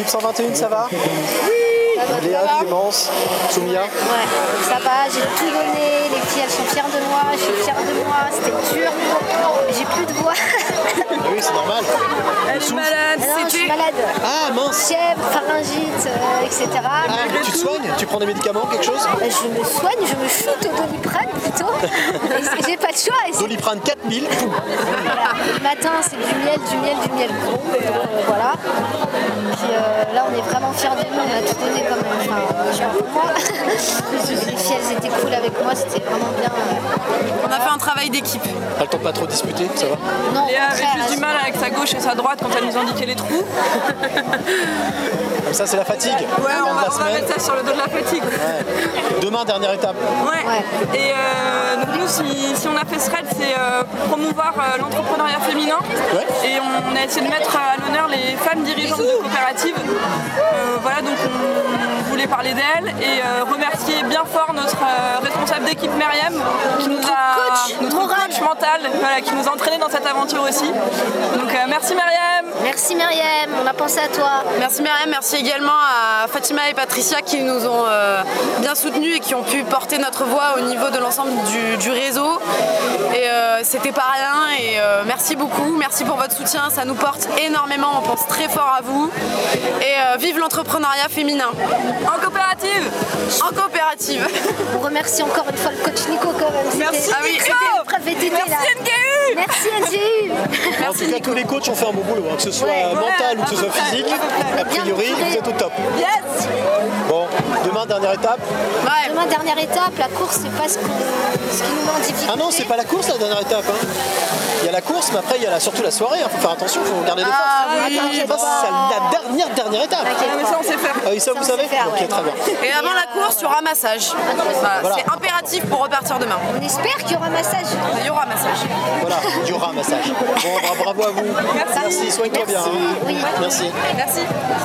l'équipe 121, ça va? Oui. Léa, Clémence, Soumia. Ouais, ça va, j'ai tout donné, les filles elles sont fières de moi, je suis fière de moi, c'était dur, j'ai plus de voix. Oui, c'est normal. Elle est malade, Ah non, je suis malade. Ah mince. Fièvre, pharyngite, etc. Ah, tu te soignes? Tu prends des médicaments, quelque chose? Je me soigne, je me shoot au Doliprane plutôt. Et j'ai pas de choix. Et Doliprane 4000. voilà. Le matin c'est du miel gros. Voilà. Puis là on est vraiment fiers de nous, on a tout donné quand même. Enfin, je parle pour moi. Les filles elles étaient cool avec moi, c'était vraiment bien. On a fait un travail d'équipe. Pas le temps de pas trop disputer, ça va? Non, Léa au avait contraire, juste du mal avec sa gauche et sa droite quand elle nous indiquait les trous. Comme ça, c'est la fatigue. Ouais, on va mettre ça sur le dos de la fatigue. Ouais. Demain, dernière étape. Ouais. Et donc nous, si on a fait ce raid, c'est pour promouvoir l'entrepreneuriat féminin. Ouais. Et on a essayé de mettre à l'honneur les femmes dirigeantes de coopératives. Voilà, donc on voulait parler d'elles et remercier bien fort notre responsable d'équipe Myriam, qui nous a, notre coach mental, voilà, qui nous a entraînés dans cette aventure aussi. Donc merci Myriam. Merci Myriam, on a pensé à toi. Merci Myriam, merci également à Fatima et Patricia qui nous ont bien soutenus et qui ont pu porter notre voix au niveau de l'ensemble du réseau. Et c'était pas rien et merci beaucoup, merci pour votre soutien, ça nous porte énormément, on pense très fort à vous. Et vive l'entrepreneuriat féminin. En coopérative. En coopérative. On remercie encore une fois le coach Nico quand même. Merci C'était Nico. une preuve VTT, là. Merci NGU. Merci NGU. En tout cas, tous les coachs ont fait un bon boulot, hein, que ce soit mental ou que ce soit physique. A priori, vous êtes au top. Yes. Bon, demain, dernière étape. Ouais. Demain, dernière étape, la course, c'est pas ce qui nous met en difficulté. Ah non, c'est pas la course, la dernière étape. Hein. Il y a la course, mais après, il y a surtout la soirée. Faut faire attention, faut garder les forces. Oui. Ça, c'est la dernière étape. Ah, mais ça on sait faire. Ah oui, ça, vous on savez? sait faire, Ok, ouais. très bien. Et avant la course, il y aura massage. Voilà. C'est impératif pour repartir demain. On espère qu'il y aura massage. Il y aura massage. Voilà, il y aura un massage. Bon, bravo à vous. Merci, soigne-toi bien. Hein. Oui. Merci. Merci.